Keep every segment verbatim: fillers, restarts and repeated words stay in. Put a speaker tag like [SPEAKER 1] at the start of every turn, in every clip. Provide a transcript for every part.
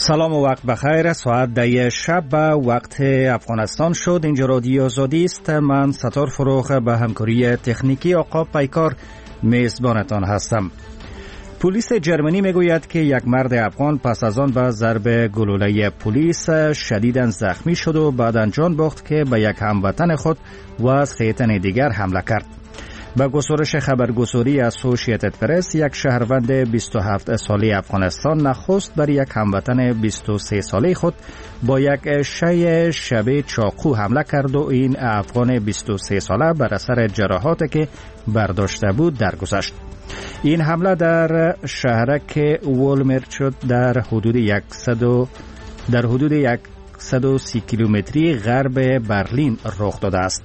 [SPEAKER 1] سلام و وقت بخیر. ساعت ده شب به وقت افغانستان شد. اینجا رادیو آزادی است. من ستار فروخ به همکاری تکنیکی آقا پیکار میزبانتان هستم. پلیس جرمنی میگوید که یک مرد افغان پس از آن به ضرب گلوله پلیس شدیداً زخمی شد و بعد جان باخت که به یک هموطن خود و سه تن دیگر حمله کرد. با گزارش خبرگزاری اسوسییتد پرس، یک شهروند بیست و هفت ساله افغانستان نخست بر یک هموطن بیست و سه ساله خود با یک شی شب چاقو حمله کرد و این افغان بیست و سه ساله بر اثر جراحاتی که برداشته بود درگذشت. این حمله در شهرک وولمرچوت در حدود صد در حدود صد و سی کیلومتری غرب برلین رخ داده است.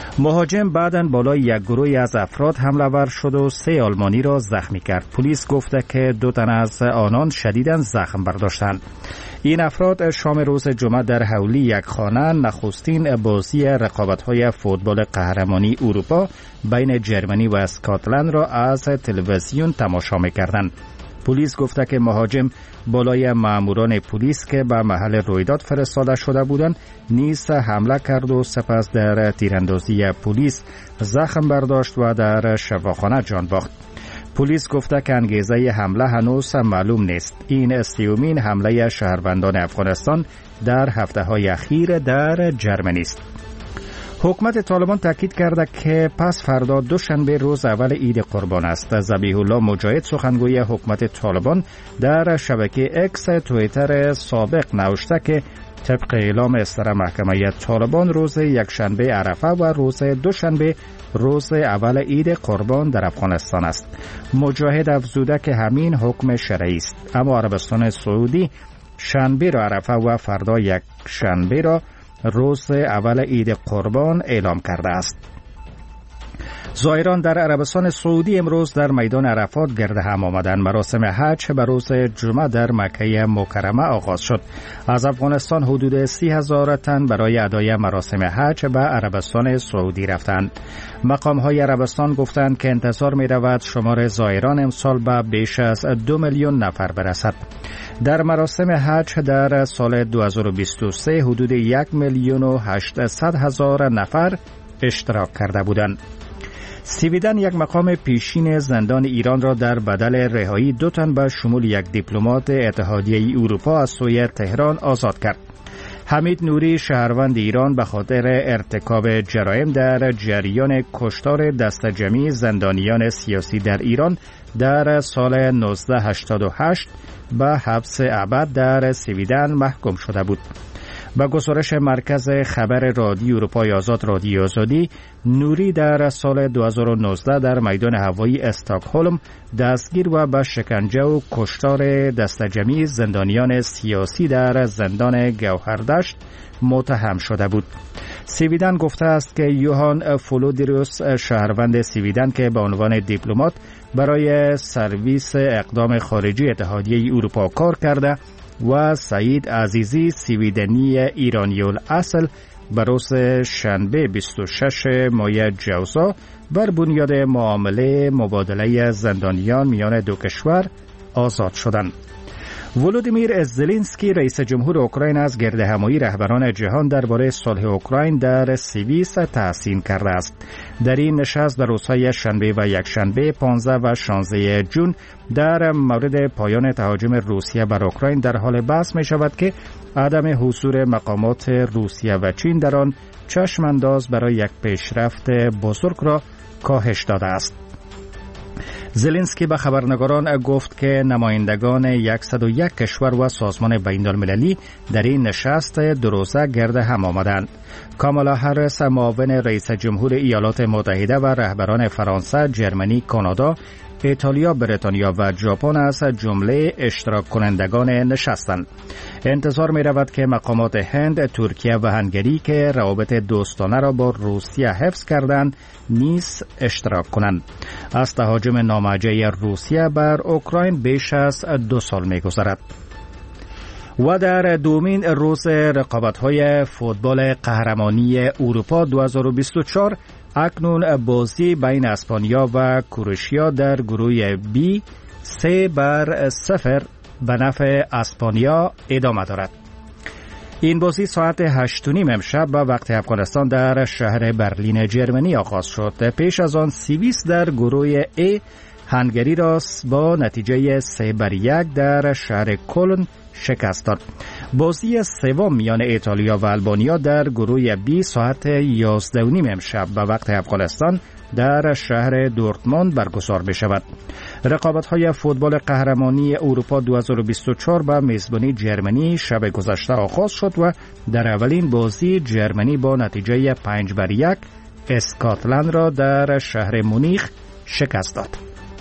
[SPEAKER 1] مهاجم بعداً بالای یک گروه از افراد حمله ور شد و سه آلمانی را زخمی کرد. پلیس گفته که دو تن از آنان شدیداً زخم برداشتند. این افراد شام روز جمعه در حولی یک خانه نخستین بازی رقابت‌های فوتبال قهرمانی اروپا بین جرمنی و اسکاتلند را از تلویزیون تماشا می‌کردند. پلیس گفته که مهاجم بالای ماموران پلیس که به محل رویداد فرستاده شده بودند نیز حمله کرد و سپس در تیراندازی پلیس زخم برداشت و در شفاخانه جان باخت. پلیس گفته که انگیزه حمله هنوز معلوم نیست. این سیومین حمله شهروندان افغانستان در هفته‌های اخیر در جرمنی است. حکومت طالبان تاکید کرده که پس فردا دوشنبه روز اول عید قربان است. ذبیح الله مجاهد سخنگوی حکومت طالبان در شبکه اکس توییتر سابق نوشته که طبق اعلام اصدار محکمه طالبان روز یکشنبه عرفه و روز دوشنبه روز اول عید قربان در افغانستان است. مجاهد افزوده که همین حکم شرعی است، اما عربستان سعودی شنبه را عرفه و فردا یک شنبه را روز اول عید قربان اعلام کرده است. زائران در عربستان سعودی امروز در میدان عرفات گرد هم آمدند. مراسم حج به روز جمعه در مکه مکرمه آغاز شد. از افغانستان حدود سی هزار تن برای ادای مراسم حج به عربستان سعودی رفتند. مقام‌های عربستان گفتند که انتظار می‌رود شمار زائران امسال به بیش از دو میلیون نفر برسد. در مراسم حج در سال دو هزار و بیست و سه حدود یک میلیون و هشتصد هزار نفر اشتراک کرده بودند. سویدن یک مقام پیشین زندان ایران را در بدل رهایی دو تن به شمول یک دیپلمات اتحادیه اروپا از سوی تهران آزاد کرد. حمید نوری شهروند ایران به خاطر ارتکاب جرایم در جریان کشتار دسته‌جمعی زندانیان سیاسی در ایران در سال نوزده هشتاد و هشت به حبس ابد در سویدن محکوم شده بود. با گزارش مرکز خبر رادیو اروپای آزاد رادیو آزادی، نوری در سال دو هزار و نوزده در میدان هوایی استکهلم دستگیر و به شکنجه و کشتار دسته‌جمعی زندانیان سیاسی در زندان گوهردشت متهم شده بود. سویدن گفته است که یوهان فولودیروس شهروند سویدن که به عنوان دیپلمات برای سرویس اقدام خارجی اتحادیه اروپا کار کرده و سعید عزیزی سویدنی ایرانی الاصل به روز شنبه بیست و شش ماه جوزا بر بنیاد معامله مبادله زندانیان میان دو کشور آزاد شدند. ولودیمیر زلنسکی رئیس جمهور اوکراین از گردهمایی رهبران جهان درباره صلح اوکراین در سوئیس تحسین کرده است. در این نشست در روزهای شنبه و یکشنبه پانزده و شانزده ژوئن در مورد پایان تهاجم روسیه بر اوکراین در حال بحث می شود که عدم حضور مقامات روسیه و چین در آن چشم انداز برای یک پیشرفت بزرگ را کاهش داده است. زلنسکی به خبرنگاران گفت که نمایندگان صد و یک کشور و سازمان بین‌المللی در این نشست دو روزه گرد هم آمدند. کامالا هریس معاون رئیس جمهور ایالات متحده و رهبران فرانسه، جرمنی، کانادا، ایتالیا، بریتانیا و ژاپن از جمله اشتراک کنندگان نشستند. انتظار می رود که مقامات هند، ترکیه و هنگری که روابط دوستانه را با روسیه حفظ کردند نیز اشتراک کنند. از تهاجم نامرجع روسیه بر اوکراین بیش از دو سال می گذرد. و در دومین روز رقابت‌های فوتبال قهرمانی اروپا دو هزار و بیست و چهار اکنون بازی بین اسپانیا و کروشیا در گروه بی سه بر صفر به نفع اسپانیا ادامه دارد. این بازی ساعت هشت و نیم امشب به وقت افغانستان در شهر برلین جرمنی آغاز شد. پیش از آن سوئیس در گروه ای هنگری را با نتیجه سه بر یک در شهر کلن شکست داد. بازی سوم میان ایتالیا و آلبانیا در گروه بی ساعت یازده و نیم امشب به وقت افغانستان در شهر دورتموند برگزار بشود. رقابت‌های فوتبال قهرمانی اروپا دو هزار و بیست و چهار به میزبانی جرمنی شب گذشته آغاز شد و در اولین بازی جرمنی با نتیجه پنج بر یک اسکاتلند را در شهر مونیخ شکست داد.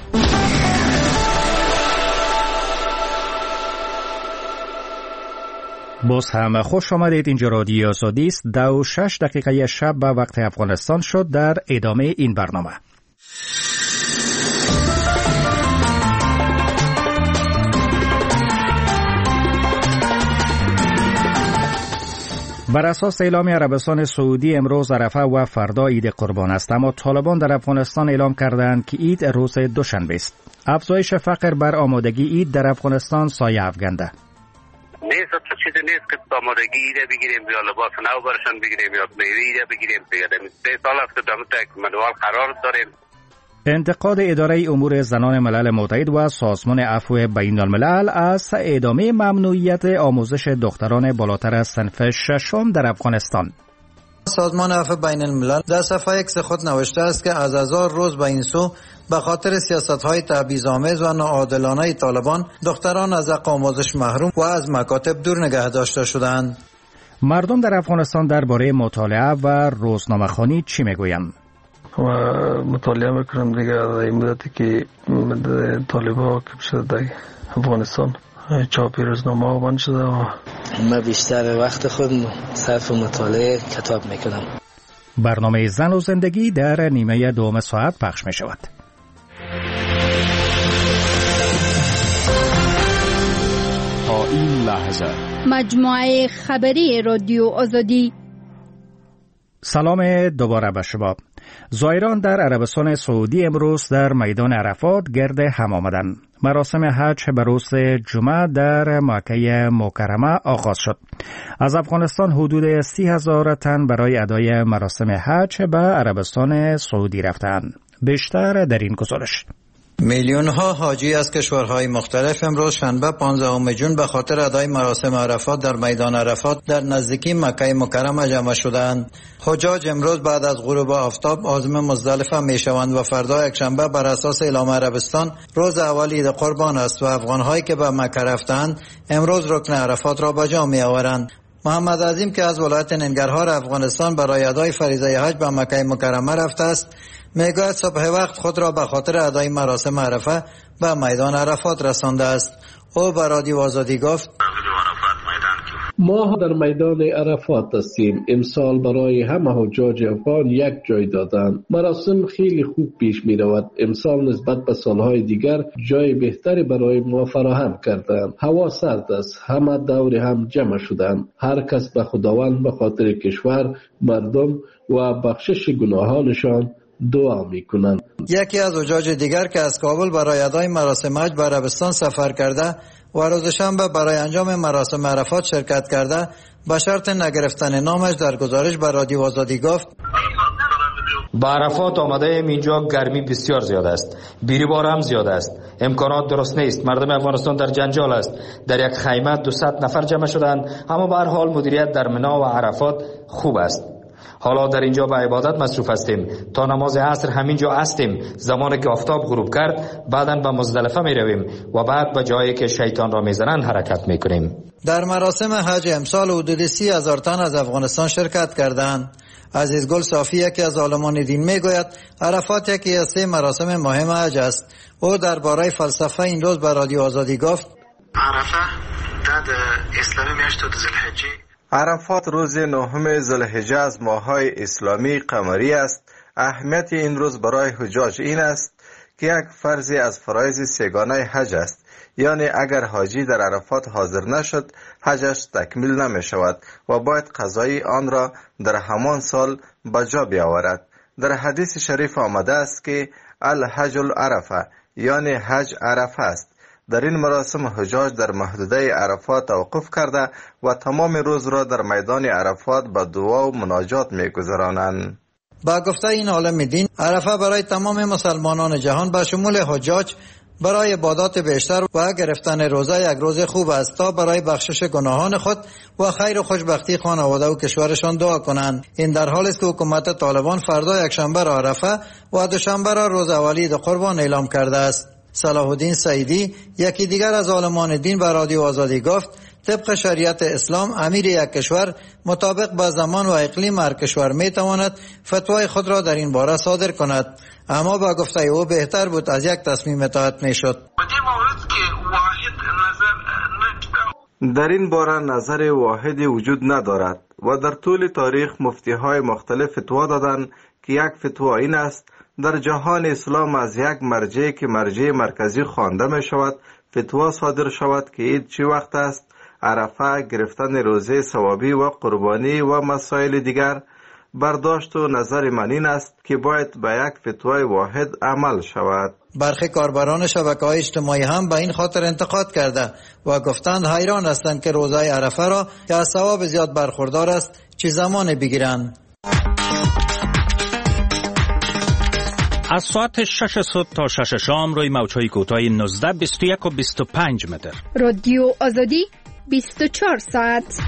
[SPEAKER 1] باز هم خوش آمدید. اینجا رادیو آزادی است. دو و شش دقیقه شب به وقت افغانستان شد. در ادامه این برنامه بر اساس اعلام عربستان سعودی امروز عرفه و فردا عید قربان است، اما طالبان در افغانستان اعلام کردند که عید روز دوشنبه است. افزایش فقر بر آمادگی عید در افغانستان سایه افکنده.
[SPEAKER 2] نیست تو چیزی نیست که آمادگی ایده بگیریم یا لباس نو برشان بگیریم یا میوه ایده بگیریم. دیگه سه سال است که در تک منوال قرار داریم.
[SPEAKER 1] انتقاد اداره امور زنان ملل متحد و سازمان عفو بین الملل از ادامه ممنوعیت آموزش دختران بالاتر از صنف ششم در افغانستان.
[SPEAKER 3] سازمان عفو بین الملل در صفحه اکس خود نوشته است که از هزار روز به این سو به خاطر سیاست‌های تبعیض‌آمیز و ناعادلانه طالبان دختران از حق آموزش محروم و از مکاتب دور نگه داشته شدند.
[SPEAKER 1] مردم در افغانستان درباره مطالعه و روزنامه‌خوانی چی میگویند؟
[SPEAKER 4] و مطالعه میکنم دیگه از این مدتی که طالبا که شده در افغانستان چاپی روزنامه ها بند شده و
[SPEAKER 5] من بیشتر وقت خود صرف مطالعه کتاب میکنم.
[SPEAKER 1] برنامه زن و زندگی در نیمه دوم ساعت پخش می شود.
[SPEAKER 6] تا این لحظه
[SPEAKER 7] مجموعه خبری رادیو آزادی.
[SPEAKER 1] سلام دوباره به شما. زائران در عربستان سعودی امروز در میدان عرفات گرد هم آمدند. مراسم حج به روز جمعه در مکه مکرمه آغاز شد. از افغانستان حدود سی هزار تن برای ادای مراسم حج به عربستان سعودی رفتند. بیشتر در این گزارش.
[SPEAKER 3] میلیون ها حاجی از کشورهای مختلف امروز شنبه پانزدهم ژوئن به خاطر ادای مراسم عرفات در میدان عرفات در نزدیکی مکه مکرمه جمع شدند. حجاج امروز بعد از غروب آفتاب عازم مزدلفه می شوند و فردا یکشنبه بر اساس اعلام عربستان روز اول عید قربان است و افغان‌هایی که به مکه رفتند امروز رکن عرفات را به جا می آورند. محمد عظیم که از ولایت ننگرهار افغانستان برای ادای فریضه حج به مکه مکرمه رفته است میگوید صبح وقت خود را به خاطر ادای مراسم عرفه به میدان عرفات رسانده است. او به رادیو آزادی گفت
[SPEAKER 8] ما در میدان عرفات هستیم. امسال برای همه حجاج افغان یک جای دادند. مراسم خیلی خوب پیش می رود. امسال نسبت به سالهای دیگر جای بهتری برای ما فراهم کردند. هوا سرد است. همه دور هم جمع شدند. هر کس به خداوند به خاطر کشور، مردم و بخشش گناهانشان دعا میکنند.
[SPEAKER 3] یکی از حجاج دیگر که از کابل برای ادای مراسم حج به عربستان سفر کرده و روز شنبه برای انجام مراسم عرفات شرکت کرده به شرط نگرفتن نامش در گزارش به رادیو آزادی گفت
[SPEAKER 9] به عرفات آمده ایم. اینجا گرمی بسیار زیاد است، بیریبار هم زیاد است، امکانات درست نیست. مردم افغانستان در جنجال است. در یک خیمه دویست نفر جمع شدند، اما به هر حال مدیریت در منا و عرفات خوب است. حالا در اینجا به عبادت مصروف هستیم. تا نماز عصر همینجا هستیم. زمانی که آفتاب غروب کرد بعداً به مزدلفه می رویم و بعد به جایی که شیطان را می زنند حرکت می کنیم.
[SPEAKER 3] در مراسم حج امسال حدود سی هزار تن از افغانستان شرکت کردند. عزیز گل صافی یکی از عالمان دین می گوید عرفات یکی از سه مراسم مهم حج است. او درباره فلسفه این روز به رادیو آزادی گفت
[SPEAKER 10] عرفه در اسلامی میاشت ذوالحجه.
[SPEAKER 11] عرفات روز نهم ذوالحجه از ماه‌های اسلامی قمری است. اهمیت این روز برای حجاج این است که یک فرضی از فرایض سگانه حج است. یعنی اگر حاجی در عرفات حاضر نشد حجش تکمیل نمی شود و باید قضای آن را در همان سال به جا بیاورد. در حدیث شریف آمده است که الحج العرفه، یعنی حج عرفه است. در این مراسم حجاج در محدوده عرفات توقف کرده و تمام روز را در میدان عرفات به دعا و مناجات می‌گذرانند.
[SPEAKER 3] با گفته این عالم دین، عرفه برای تمام مسلمانان جهان به شمول حجاج برای عبادات بیشتر و گرفتن روزه یک روز خوب است تا برای بخشش گناهان خود و خیر و خوشبختی خانواده و کشورشان دعا کنند. این در حالی است که حکومت طالبان فردا یکشنبه را عرفه و دوشنبه را روز اولی قربان اعلام کرده است. صلاح الدین سعیدی، یکی دیگر از عالمان دین، به رادیو آزادی گفت طبق شریعت اسلام امیر یک کشور مطابق با زمان و اقلیم هر کشور می تواند فتوای خود را در این باره صادر کند، اما با گفته او بهتر بود از یک تصمیم اطاعت می شد.
[SPEAKER 11] در این باره نظر واحدی وجود ندارد و در طول تاریخ مفتی های مختلف فتوا دادند که یک فتوا این است در جهان اسلام از یک مرجع که مرجع مرکزی خوانده می شود فتوا صادر شود که عید چی وقت است، عرفه، گرفتن روزه ثوابی و قربانی و مسائل دیگر. برداشت و نظر من این است که باید به یک فتوای واحد عمل شود.
[SPEAKER 3] برخی کاربران شبکه‌های اجتماعی هم به این خاطر انتقاد کرده و گفتند حیران هستند که روزه عرفه را که از ثواب زیاد برخوردار است چه زمان بگیرند.
[SPEAKER 1] از ساعت شش صبح تا شش شام روی موج‌های کوتاه نوزده، بیست و یک و بیست و پنج متر.
[SPEAKER 7] رادیو آزادی بیست و چهار ساعت.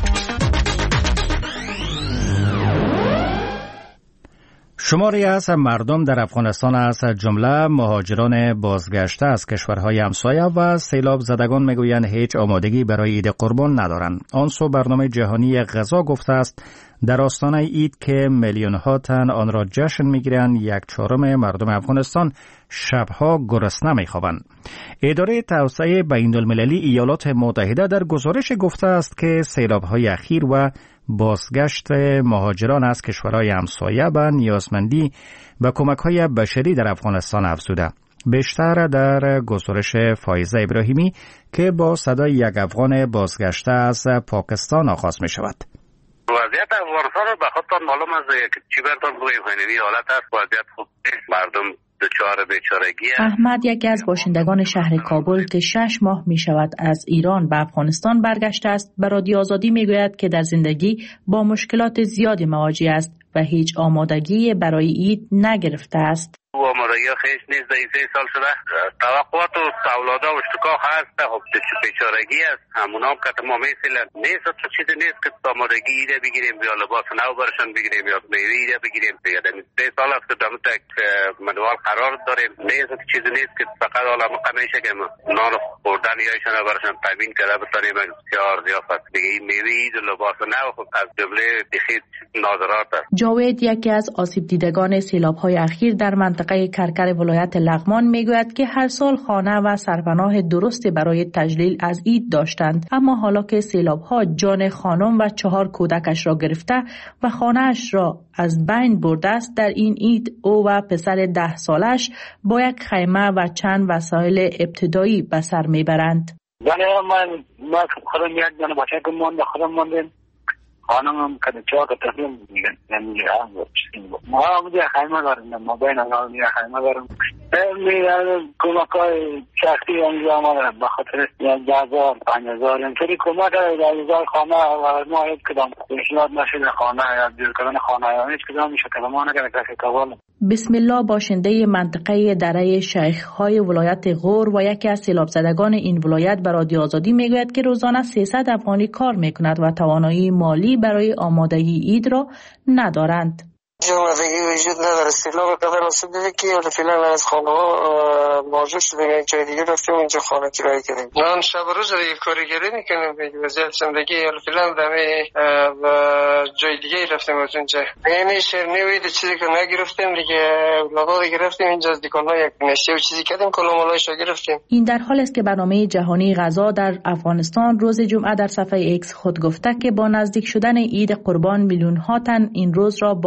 [SPEAKER 1] شماری از مردم در افغانستان از جمله مهاجران بازگشته از کشورهای همسایه و سیلاب زدگان میگویند هیچ آمادگی برای عید قربان ندارند. آن سو برنامه جهانی غذا گفته است در آستانه عید که میلیون ها تن آن را جشن میگیرند، یک چهارم مردم افغانستان شبها گرسنه میخوابند. اداره توسعه بین‌المللی ایالات متحده در گزارش گفته است که سیلاب‌های اخیر و بازگشت مهاجران از کشورهای همسایه به نیازمندی به کمک‌های بشری در افغانستان افزوده. بیشتر در گزارش فایزه ابراهیمی که با صدای یک افغان بازگشته از پاکستان آغاز می شود.
[SPEAKER 2] وضعیت افغانستان رو به خودتان معلوم است که چی برتان بگویم، خیلی حالت است، وضعیت خوب نیست، مردم دچار بیچارگی است.
[SPEAKER 12] احمد یکی از باشندگان شهر کابل که شش ماه می شود از ایران به افغانستان برگشته است به رادیو آزادی می گوید که در زندگی با مشکلات زیادی مواجه است و هیچ آمادگی برای عید نگرفته است.
[SPEAKER 2] و آمادگی خیش نیست، در سه سال شده توقعات و سوالات و اشتکاک هست، خب بیچارگی است، همون هم که تمام میسیلن نیست، تو چیزی نیست که آمادگی ایده بگیریم یا لباس نو برشن بگیریم یا میوه ایده بگیریم دیگه. سه سال است که دم تک منوال قرار داریم، نیست چیزی نیست که فقط حالا میشه که نان خوردن یایشان برشن تامین کرده بتونیم بسیار ضیافت دیگه. این میوه اید و لباس نو خب از جمله بخیر ناظرات است.
[SPEAKER 12] جاوید یکی از آسیب دیدگان سیلاب‌های اخیر در منطقه کرکر ولایت لغمان میگوید که هر سال خانه و سرپناه درستی برای تجلیل از عید داشتند، اما حالا که سیلاب‌ها جان خانم و چهار کودکش را گرفته و خانه‌اش را از بین برده است، در این عید او و پسر ده سالش با یک خیمه و چند وسایل ابتدایی به سر میبرند.
[SPEAKER 13] بله من ما خودم یک دانه باشه که من خودم ماندم، خانمم که چهار تا تفریم میگن یعنی ما هم دیگه خیمه داریم، ما بین ما دیگه خیمه داریم. میگن کمکای شخصی انجام آمده به خاطر یک هزار پنج هزار اینطوری کمک در هزار خانه و ما هیچ کدام پیشنهاد نشده خانه یا دیر کردن خانه یا هیچ کدام میشه که ما نگه کسی کابل.
[SPEAKER 12] بسم الله باشنده منطقه دره شیخ‌های ولایت غور و یکی از سیلاب زدگان این ولایت به رادیو آزادی میگوید که روزانه سیصد افغانی کار میکند و توانایی مالی برای آمادگی عید را ندارند.
[SPEAKER 14] آمادگی وجود نداره. سیلاب قبل آسیب دیده که فعلا از خانه ها مواجه شدیم، یک جای دیگه رفتیم اونجا خانه کرایه کردیم. من شب و روز دیگه کارگری میکنیم دیگه، وضعیت زندگی فعلا دمه و جای دیگه رفتیم از اونجا. یعنی شیرنی وید چیزی که نگرفتیم دیگه، لباس گرفتیم اینجا از دکان‌ها یک نشیه و چیزی کردیم کلاه مالایش گرفتیم.
[SPEAKER 12] این در حالی است که برنامه جهانی غذا در افغانستان روز جمعه در صفحه ایکس خود گفته که با نزدیک شدن عید قربان میلیون ها تن این روز را با دوره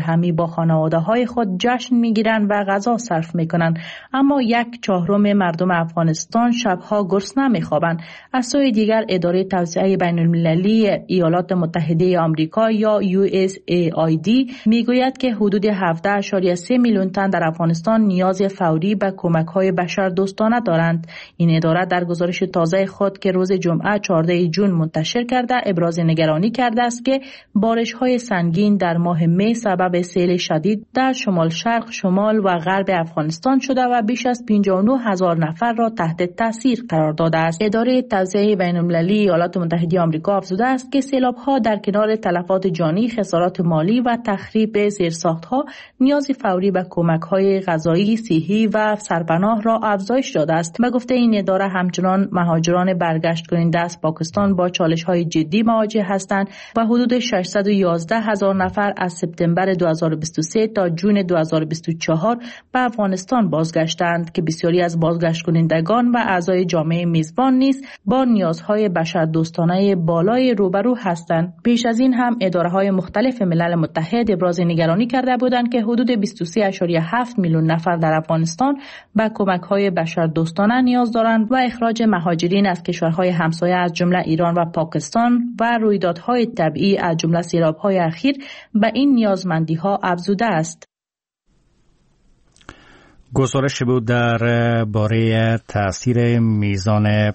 [SPEAKER 12] همی با خانواده های خود جشن میگیرند و غذا صرف میکنند، اما یک چهارم مردم افغانستان شبها گرسنه میخوابند. از سوی دیگر اداره توزیع بین المللی ایالات متحده آمریکا یا یو اس ای آی دی میگوید که حدود هفده اشاریه سه میلیون تن در افغانستان نیاز فوری به کمک‌های بشردوستانه دارند. این اداره در گزارش تازه خود که روز جمعه چهاردهم ژوئن منتشر کرده ابراز نگرانی کرده است که بارش‌های سنگین در ماه می سبب سیل شدید در شمال شرق، شمال و غرب افغانستان شده و بیش از پنجاه و نه هزار نفر را تحت تاثیر قرار داده است. اداره توزیع بین المللی ایالات متحده آمریکا افزوده است که سیلاب‌ها در کنار تلفات جانی، خسارات مالی و تخریب زیرساخت‌ها نیاز فوری به کمک‌های غذایی، صحی و سرپناه را افزایش داده است. به گفته این اداره همچنان مهاجران برگشت کننده از پاکستان با چالش‌های جدی مواجه هستند و حدود ششصد و یازده هزار نفر از سپتامبر دو هزار و بیست و سه تا جون دو هزار و بیست و چهار به افغانستان بازگشتند که بسیاری از بازگشت کنندگان و اعضای جامعه میزبان نیز با نیازهای بشردوستانه بالای روبرو هستند. پیش از این هم اداره‌های مختلف ملل متحد ابراز نگرانی کرده بودند که حدود بیست و سه اشاریه هفت میلیون نفر در افغانستان به کمک‌های بشردوستانه نیاز دارند و اخراج مهاجرین از کشورهای همسایه از جمله ایران و پاکستان و رویدادهای طبیعی از جمله سیلاب‌های اخیر به این نیازمندی‌ها افزوده است.
[SPEAKER 1] گزارش بود در باره تاثیر میزان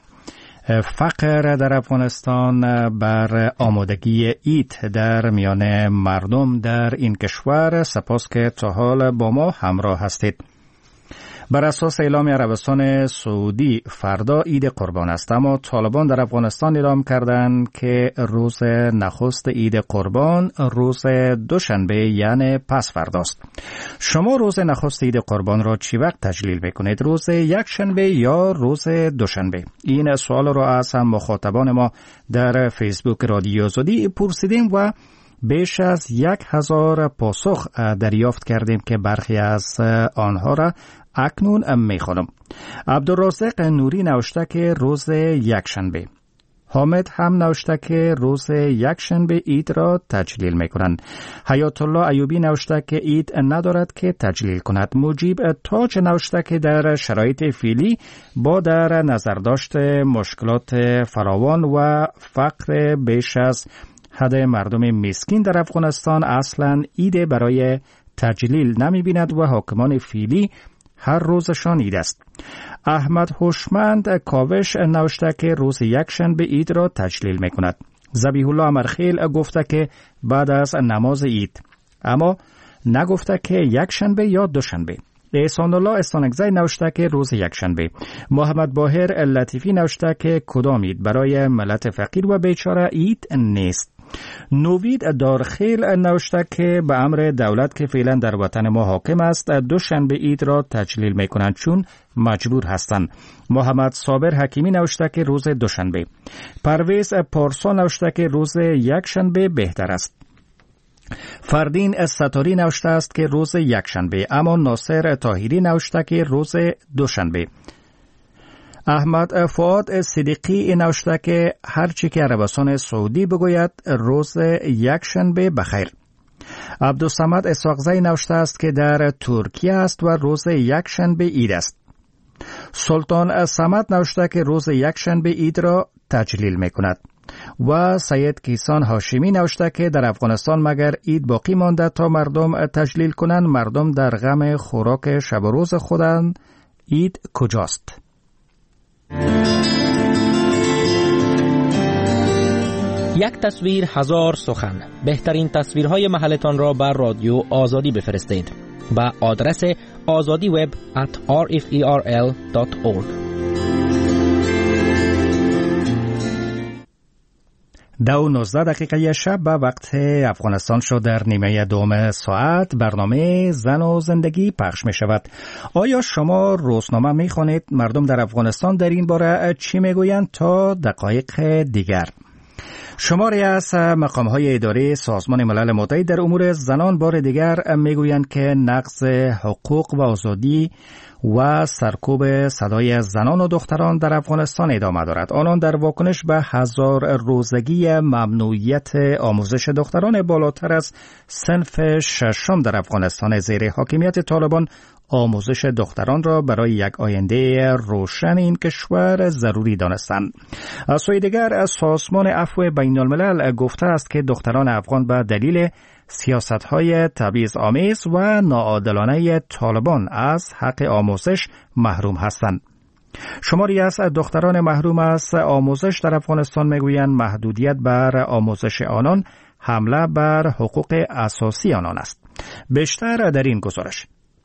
[SPEAKER 1] فقر در افغانستان بر آمادگی عید در میان مردم در این کشور. سپاس که تا حال با ما همراه هستید. بر اساس اعلام عربستان سعودی فردا عید قربان است، اما طالبان در افغانستان اعلام کردند که روز نخست عید قربان روز دوشنبه یعنی پس فرداست. شما روز نخست عید قربان را چی وقت تجلیل میکنید؟ روز یک شنبه یا روز دوشنبه؟ این سوال را از هم مخاطبان ما در فیسبوک رادیو آزادی پرسیدیم و بیش از یک هزار پاسخ دریافت کردیم که برخی از آنها را اکنون میخوانم. عبدالرازق نوری نوشته که روز یکشنبه. حامد هم نوشته که روز یکشنبه عید را تجلیل میکنند. حیات الله ایوبی نوشته که عید ندارد که تجلیل کند. مجیب تاج نوشته که در شرایط فعلی با در نظر داشت مشکلات فراوان و فقر بیش از حد مردم مسکین در افغانستان اصلا عید برای تجلیل نمی بیند و حاکمان فعلی هر روزشان عید است. احمد هوشمند کاوش نوشته که روز یکشنبه عید را تجلیل می کند. ذبیح الله امرخیل گفته که بعد از نماز عید، اما نگفته که یکشنبه یا دوشنبه. احسان الله استانکزی نوشته که روز یکشنبه. محمد باهر لطیفی نوشته که کدام عید؟ برای ملت فقیر و بیچاره عید نیست. نوید دارخیل نوشته که به امر دولت که فعلا در وطن ما حاکم است دوشنبه عید را تجلیل می کنند چون مجبور هستند. محمد صابر حکیمی نوشته که روز دوشنبه. پرویز پارسا نوشته که روز یکشنبه بهتر است. فردین ستاری نوشته است که روز یکشنبه، اما ناصر طاهری نوشته که روز دوشنبه. احمد فؤاد صدیقی نوشته که هرچی که عربستان سعودی بگوید روز یکشنبه بخیر. عبدالصمد اسحاقزی نوشته است که در ترکیه است و روز یکشنبه عید است. سلطان صمد نوشته که روز یکشنبه عید را تجلیل می کند. و سید کیسان هاشمی نوشته که در افغانستان مگر عید باقی مانده تا مردم تجلیل کنند؟ مردم در غم خوراک شب و روز خودند، عید کجاست؟
[SPEAKER 15] یک تصویر هزار سخن. بهترین تصویرهای محلتان را بر رادیو آزادی بفرستید با آدرس آزادی وب ات آر اف ای آر ال دات اورگ.
[SPEAKER 1] دو نوزده دقیقه شب به وقت افغانستان شد. در نیمه دوم ساعت برنامه زن و زندگی پخش می شود. آیا شما روزنامه می خوانید؟ مردم در افغانستان در این باره چی می گویند؟ تا دقایق دیگر شماری از مقام‌های اداری سازمان ملل متحد در امور زنان بار دیگر میگویند که نقض حقوق و آزادی و سرکوب صدای زنان و دختران در افغانستان ادامه دارد. آنان در واکنش به هزار روزگی ممنوعیت آموزش دختران بالاتر از صنف ششم در افغانستان زیر حاکمیت طالبان آموزش دختران را برای یک آینده روشن این کشور ضروری دانستند. از سوی دیگر سازمان عفو بین الملل گفته است که دختران افغان به دلیل سیاست‌های تبعیض‌آمیز و ناعادلانه طالبان از حق آموزش محروم هستند. شماری از دختران محروم از آموزش در افغانستان میگویند محدودیت بر آموزش آنان حمله بر حقوق اساسی آنان است. بیشتر در این گزارش.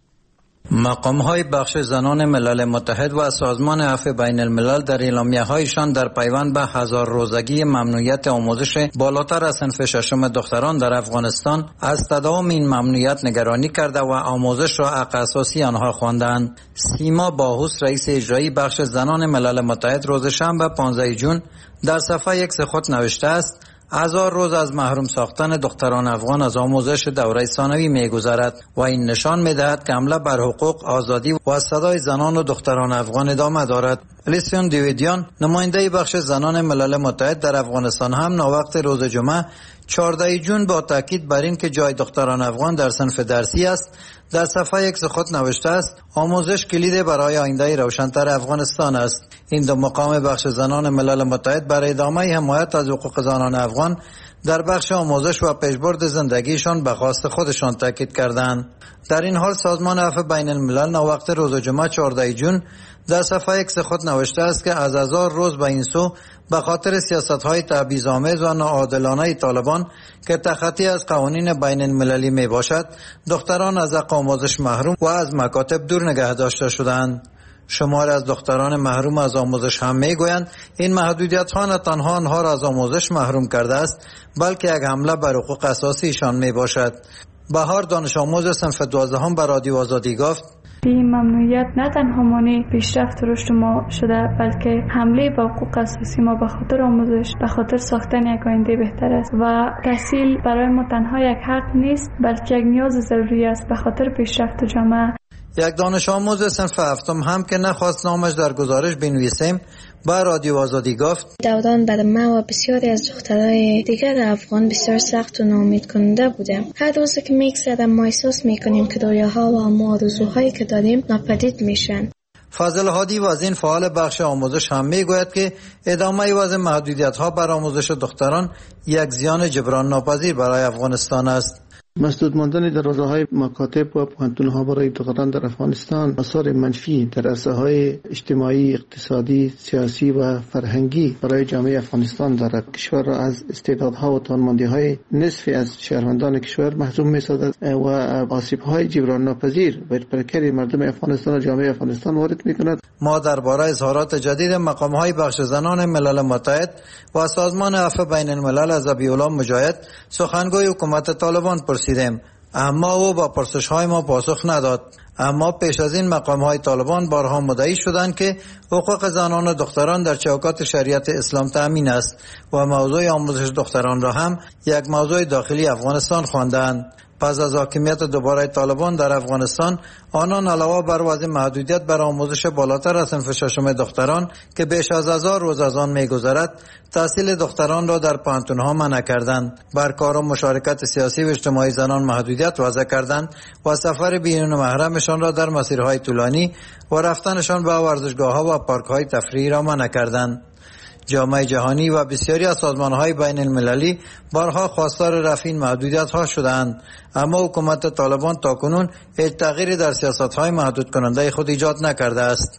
[SPEAKER 3] مقام‌های بخش زنان ملل متحد و سازمان عفو بین الملل در اعلامیه‌هایشان در پیوند به هزار روزگی ممنوعیت آموزش بالاتر از صنف ششم دختران در افغانستان از تداوم این ممنوعیت نگرانی کرده و آموزش را حق اساسی آنها خواندند. سیما باهوس رئیس اجرایی بخش زنان ملل متحد روز شنبه پانزده ژوئن در صفحه یک خود نوشته است: هزار روز از محروم ساختن دختران افغان از آموزش دوره ثانوی می‌گذرد و این نشان می‌دهد که حمله بر حقوق، آزادی و صدای زنان و دختران افغان ادامه دارد. الیسیون دیویدیان نماینده بخش زنان ملل متحد در افغانستان هم ناوقت روز جمعه چهاردهم ژوئن با تاکید بر این که جای دختران افغان در صنف درسی است در صفحه یک خود نوشته است: آموزش کلید برای آینده روشن‌تر افغانستان است. این دو مقام بخش زنان ملل متحد برای ادامه حمایت از حقوق زنان افغان در بخش آموزش و پیشبرد زندگیشان به خواست خودشان تاکید کردند. در این حال سازمان عفو بین الملل ناوقت روز جمعه چهاردهم ژوئن در صفحه یک خود نوشته است که از هزار روز به این سو به خاطر سیاست‌های تبعیض‌آمیز و ناعادلانه طالبان که تخطی از قوانین بین المللی می باشد، دختران از حق آموزش محروم و از مکاتب دور نگه داشته شدند. شمار از دختران محروم از آموزش هم میگویند این محدودیت‌ها نه تنها آنها را از آموزش محروم کرده است، بلکه یک حمله بر حقوق اساسیشان می باشد. بهار دانش آموز صنف دوازدهم به رادیو آزادی گفت:
[SPEAKER 16] این ممنوعیت نه تنها مانع پیشرفت و رشد ما شده، بلکه حمله به حقوق اساسی ما به خاطر آموزش، به خاطر ساختن یک آینده بهتر است و تحصیل برای ما تنها یک حق نیست، بلکه یک نیاز ضروری است به خاطر پیشرفت جامعه.
[SPEAKER 3] یک دانش آموز صنف هفتم هم که نخواست نامش در گزارش بنویسیم با رادیو آزادی گفت:
[SPEAKER 17] دوران بر ما و بسیاری از دخترای دیگر افغان بسیار سخت و ناامید کننده بوده. هر روز که میگذره ما احساس میکنیم که رویاها و ما آرزوهایی که داریم ناپدید میشن.
[SPEAKER 3] فاضل هادی وزین فعال بخش آموزش هم میگوید که ادامه وضع محدودیت‌ها بر آموزش دختران یک زیان جبران ناپذیر برای افغانستان است.
[SPEAKER 18] مسدود ماندن دروازه‌های مکاتب و پوهنتون‌ها برای دختران در افغانستان آثار منفی در عرصه‌های اجتماعی، اقتصادی، سیاسی و فرهنگی برای جامعه افغانستان دارد. کشور را از استعدادها و توانمندی‌های نصفی از شهروندان کشور محروم می‌سازد و آسیب‌های جبران ناپذیر بر پرکر مردم افغانستان و جامعه افغانستان وارد می‌کند.
[SPEAKER 3] ما درباره اظهارات جدید مقام‌های بخش زنان ملل متحد و سازمان عفو بین الملل از ابی‌الله مجاهد سخنگوی حکومت طالبان پرسیدیم، اما او با پرسش‌های ما پاسخ نداد. اما پیش از این مقام‌های طالبان بارها مدعی شدند که حقوق زنان و دختران در چوکات شریعت اسلام تأمین است و موضوع آموزش دختران را هم یک موضوع داخلی افغانستان خواندند. پس از حاکمیت دوباره طالبان در افغانستان، آنان علاوه بر وضع محدودیت بر آموزش بالاتر از صنف ششم دختران که بیش از هزار روز از آن می‌گذرد، تحصیل دختران را در پوهنتون‌ها منع کردند، بر کار و مشارکت سیاسی و اجتماعی زنان محدودیت وضع کردند و سفر بیرون محرمشان را در مسیرهای طولانی و رفتنشان به ورزشگاه‌ها و پارک‌های تفریحی را منع کردند. جامعه جهانی و بسیاری از سازمان‌های بین المللی بارها خواستار رفع این محدودیت‌ها شدند، اما حکومت طالبان تاکنون هیچ تغییری در سیاست‌های محدود کننده خود ایجاد نکرده است.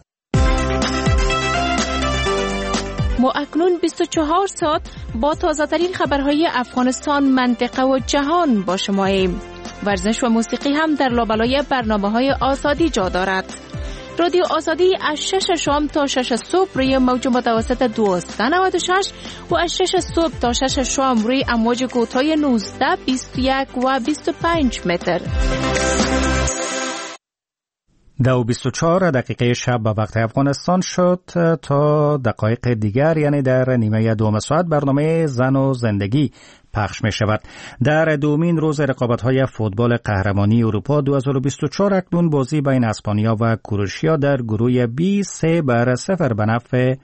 [SPEAKER 19] ما اکنون بیست و چهار ساعت با تازه‌ترین خبرهای افغانستان، منطقه و جهان با شماییم. ورزش و موسیقی هم در لابلای برنامه‌های آزادی جا دارد. رادیو آزادی از شش شام تا شش صبح روی موج متوسط دویست و نود و شش و از شش صبح تا شش شام روی امواج کوتاه نوزده، بیست و یک و بیست و پنج متر.
[SPEAKER 1] دو و بیست و چهار دقیقه شب به وقت افغانستان شد. تا دقایق دیگر یعنی در نیمه دوم ساعت برنامه زن و زندگی پخش می شود. در دومین روز رقابت‌های فوتبال قهرمانی اروپا دو هزار و بیست و چهار اکنون بازی بین اسپانیا و کروشیا در گروه بی سه بر صفر به نفع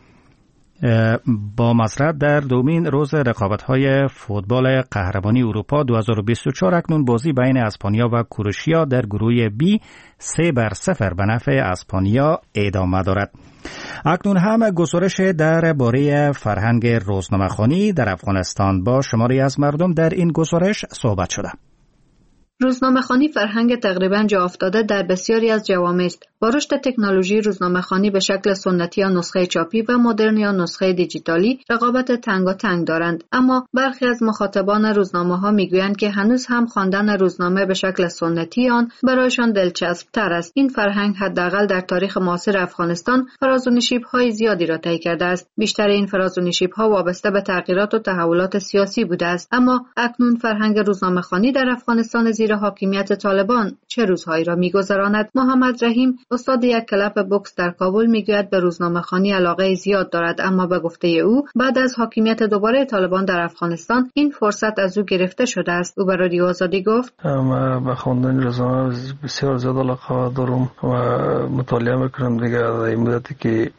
[SPEAKER 1] با مسرت در دومین روز رقابت‌های فوتبال قهرمانی اروپا دو هزار و بیست و چهار اکنون بازی بین اسپانیا و کروشیا در گروه بی سه بر صفر به نفع اسپانیا ادامه دارد. اکنون هم گزارش درباره فرهنگ روزنامه‌خوانی در افغانستان با شماری از مردم در این گزارش صحبت شده.
[SPEAKER 20] روزنامه‌خوانی فرهنگ تقریباً جا افتاده در بسیاری از جوامع است. با رشد تکنولوژی روزنامه‌خوانی به شکل سنتی یا نسخه چاپی و مدرن یا نسخه دیجیتالی رقابت تنگاتنگ دارند، اما برخی از مخاطبان روزنامه‌ها میگویند که هنوز هم خواندن روزنامه به شکل سنتی آن برایشان دلچسب‌تر است. این فرهنگ حداقل در تاریخ معاصر افغانستان فراز و نشیب‌های زیادی را طی کرده است. بیشتر این فراز و نشیب‌ها وابسته به تغییرات و تحولات سیاسی بوده است، اما اکنون فرهنگ روزنامه‌خوانی در افغانستان زیر حاکمیت طالبان چه روزهایی را می‌گذراند؟ محمد رحیم استاد یک کلب بوکس در کابل میگوید به روزنامه‌خوانی علاقه زیاد دارد، اما به گفته او بعد از حاکمیت دوباره طالبان در افغانستان این فرصت از او گرفته شده است. او به رادیو آزادی گفت
[SPEAKER 4] من به خواندن روزنامه بسیار زیاد علاقه دارم و مطالعه میکنم دیگه. در این مدتی که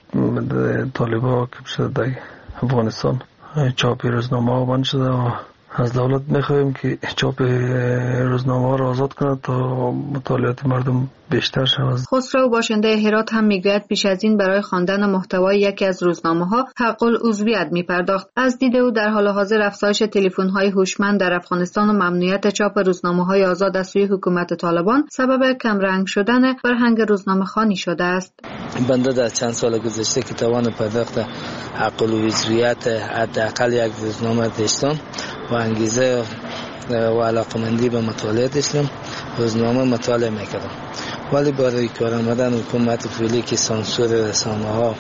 [SPEAKER 4] طالبان که شده در افغانستان چاپ روزنامه ها بند شده و از دولت میخواهیم که چاپ روزنامه ها را آزاد کند تا مطالعات مردم بیشتر شود.
[SPEAKER 20] خسرو باشنده هرات هم میگوید پیش از این برای خواندن محتوای یکی از روزنامه ها حق العضویت میپرداخت. از دید او در حال حاضر افزایش تلفن های هوشمند در افغانستان و ممنوعیت چاپ روزنامه های آزاد از سوی حکومت طالبان سبب کمرنگ شدن فرهنگ روزنامه خوانی شده است.
[SPEAKER 5] بنده در چند سال گذشته که توان پرداخت حق العضویت حداقل یک روزنامه داشتم و انگیزه و علاقمندی به مطالعه داشتم، روزنامه مطالعه میکردم. ولی برای کار آمدن حکومت فعلی که سانسور رسانه ها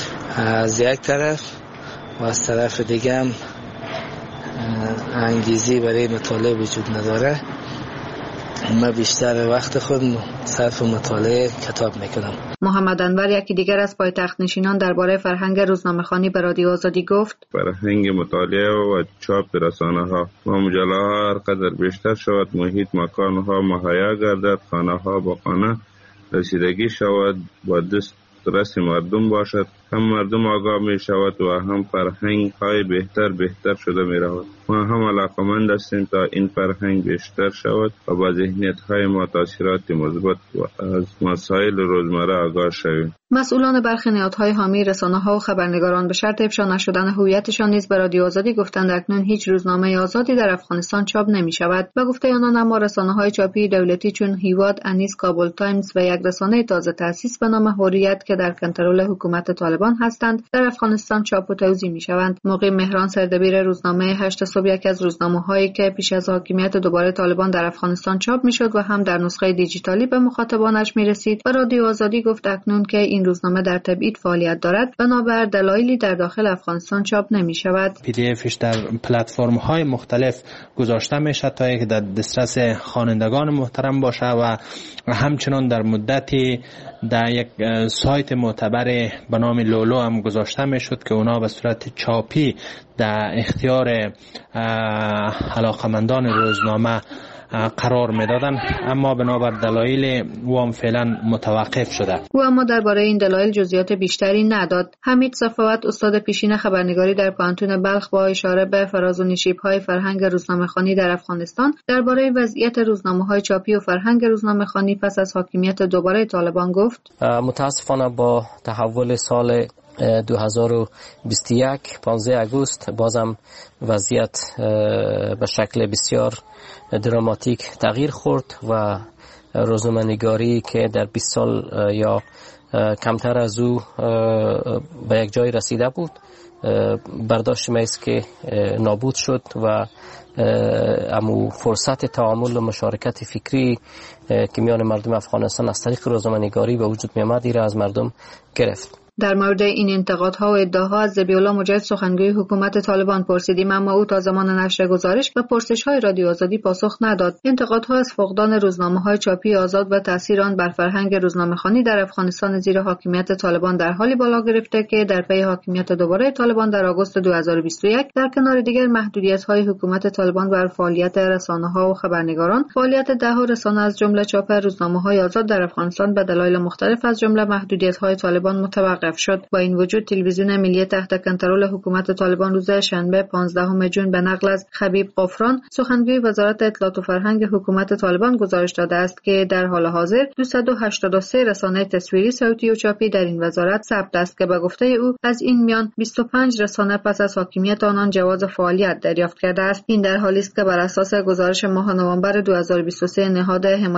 [SPEAKER 5] از یک طرف و از طرف دیگه هم انگیزی برای مطالعه وجود نداره، من بیشتر وقت خود صرف مطالعه کتاب میکنم.
[SPEAKER 20] محمد انور یکی دیگر از پایتخت نشینان درباره فرهنگ روزنامه‌خوانی به رادیو آزادی گفت
[SPEAKER 21] فرهنگ مطالعه و چاپ رسانه ها و مجله ها هر قدر بیشتر شود، محیط مکان ها مهیا گردد، خانه ها با خانه رسیدگی شود، با دست رس مردم باشد، هم مردم آگاه می شود و هم فرهنگ های بهتر بهتر شده می رود. ما هم علاقمند هستیم تا این فرهنگ بیشتر شود و با ذهنیت های ما تاثیرات مثبت و از مسائل روزمره آگاه شویم.
[SPEAKER 20] مسئولان برخی نهادهای حامی رسانه‌ها و خبرنگاران به شرط افشا نشدن هویتشان نیز به رادیو آزادی گفتند اکنون هیچ روزنامه آزادی در افغانستان چاپ نمی شود. به گفته آنان اما رسانه‌های چاپی دولتی چون هیواد، انیس، کابل تایمز و یک رسانه تازه تأسیس به نام حریت که در کنترل حکومت طالبان هستند در افغانستان چاپ و توزیع می‌شوند. موقع مهران سردبیر روزنامه هشت صبح یک از روزنامه‌هایی که پیش از حاکمیت دوباره طالبان در افغانستان چاپ می‌شد و هم در نسخه دیجیتالی به مخاطبانش می‌رسید، به رادیو آزادی گفت اکنون که این روزنامه در تبعید فعالیت دارد بنابر دلایلی در داخل افغانستان چاپ نمی‌شود.
[SPEAKER 22] پی دی افش در پلتفرم‌های مختلف گذاشته میشه تا اینکه در دسترس خوانندگان محترم باشه و همچنان در مدتی در یک سایت معتبر به نام لولو هم گذاشته میشد که اونا به صورت چاپی در اختیار علاقمندان روزنامه قرار میدادن، اما بنابر دلایل او هم فعلا متوقف شده.
[SPEAKER 20] او اما درباره این دلایل جزئیات بیشتری نداد. حمید صفوت استاد پیشین خبرنگاری در پانتون بلخ با اشاره به فراز و نشیب‌های فرهنگ روزنامه‌خوانی در افغانستان درباره وضعیت روزنامه‌های چاپی و فرهنگ روزنامه‌خوانی پس از حاکمیت دوباره طالبان گفت
[SPEAKER 23] متاسفانه با تحول سال دو هزار و بیست و یک پانزده آگوست بازم وضعیت به شکل بسیار دراماتیک تغییر خورد و روزنامه‌نگاری که در بیست سال یا کمتر از او به یک جای رسیده بود برداشت ما است که نابود شد و امو فرصت تعامل و مشارکت فکری که میان مردم افغانستان از طریق روزنامه‌نگاری به وجود می آمد را از مردم گرفت.
[SPEAKER 20] در مورد این انتقادها و ادعاها از ذبیح‌الله مجاهد سخنگوی حکومت طالبان پرسیدیم، اما او تا زمان نشر گزارش و پرسش‌های رادیو آزادی پاسخ نداد. انتقادها از فقدان روزنامه‌های چاپی آزاد و تأثیر آن بر فرهنگ روزنامه‌خوانی در افغانستان زیر حاکمیت طالبان در حالی بالا گرفته که در پی حاکمیت دوباره طالبان در آگوست دو هزار و بیست و یک در کنار دیگر محدودیت‌های حکومت طالبان بر فعالیت رسانه‌ها و خبرنگاران، فعالیت ده‌ها رسانه از جمله چاپ روزنامه‌های آزاد در افغانستان به دلایل مختلف از جمله محدودیت‌های طالبان متوقف شد. با این وجود تلویزیون ملی تحت کنترل حکومت طالبان روز شنبه پانزدهم ژوئن به نقل از خبیب قفران سخنگوی وزارت اطلاعات و فرهنگ حکومت طالبان گزارش داده است که در حال حاضر دویست و هشتاد و سه رسانه تصویری، صوتی و چاپی در این وزارت ثبت است که به گفته او از این میان بیست و پنج رسانه پس از حاکمیت آنان جواز فعالیت دریافت کرده است. این در حالی است که بر اساس گزارش ماه نوامبر دو هزار و بیست و سه نهاد